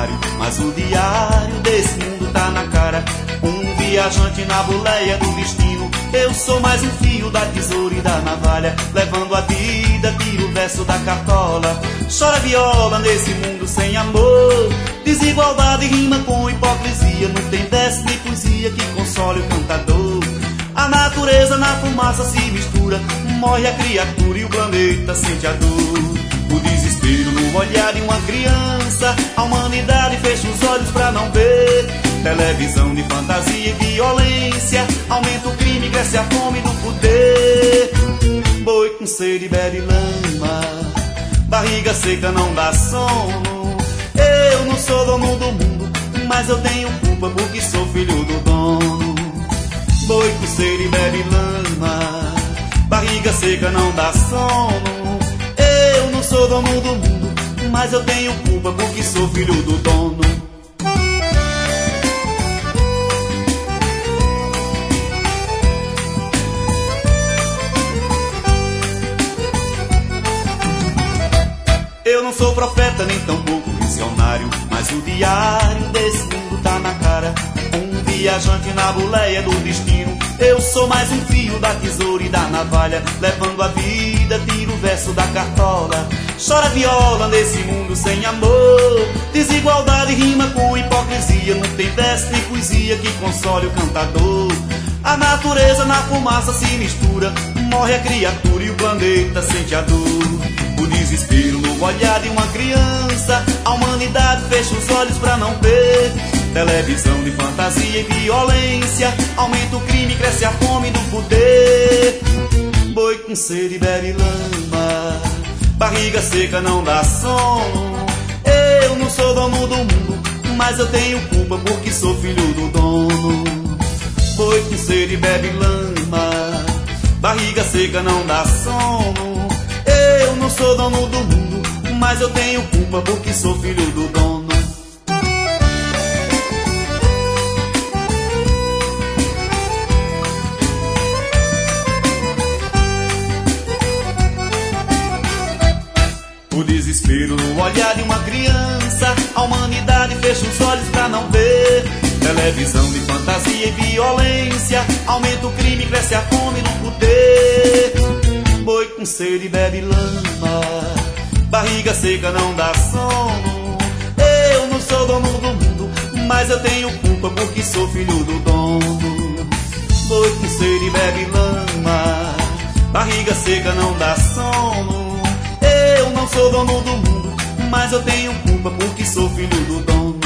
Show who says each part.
Speaker 1: visionário, mas o diário desse mundo tá na cara. Um viajante na boleia do destino. Eu sou mais um fio da tesoura e da navalha, levando a vida, tiro o verso da cartola. Chora viola nesse mundo sem amor. Desigualdade rima com hipocrisia. Não tem verso nem poesia que console o cantador. A natureza na fumaça se mistura. Morre a criatura e o planeta sente a dor. O desespero no olhar de uma criança. A humanidade fecha os olhos pra não ver. Televisão de fantasia e violência. Aumenta o crime, cresce a fome do poder. Boi com sede bebe lama. Barriga seca não dá sono. Eu não sou dono do mundo, mas eu tenho culpa porque sou filho do dono. Boi com sede bebe lama. Barriga seca não dá sono. Eu não sou dono do mundo, mas eu tenho culpa porque sou filho do dono. Eu não sou profeta nem tampouco visionário, mas o diário desse mundo tá na cara. Um viajante na boleia do destino. Eu sou mais um fio da tesoura e da navalha, levando a vida, tiro o verso da cartola. Chora viola nesse mundo sem amor. Desigualdade rima com hipocrisia. Não tem verso nem poesia que console o cantador. A natureza na fumaça se mistura. Morre a criatura e o planeta sente a dor. O desespero no olhar de uma criança. A humanidade fecha os olhos pra não ver. Televisão de fantasia e violência. Aumenta o crime, cresce a fome do poder. Boi com sede bebe lama. Barriga seca não dá sono. Eu não sou dono do mundo, mas eu tenho culpa porque sou filho do dono. Boi com sede bebe lama. Barriga seca não dá sono. Eu não sou dono do mundo, mas eu tenho culpa porque sou filho do dono. O desespero no olhar de uma criança. A humanidade fecha os olhos pra não ver. Televisão de fantasia e violência. Aumenta o crime, cresce a fome do poder. Boi com sede bebe lama. Barriga seca não dá sono. Eu não sou dono do mundo, mas eu tenho culpa porque sou filho do dono. Boi com sede bebe lama. Barriga seca não dá sono. Eu não sou dono do mundo, mas eu tenho culpa porque sou filho do dono.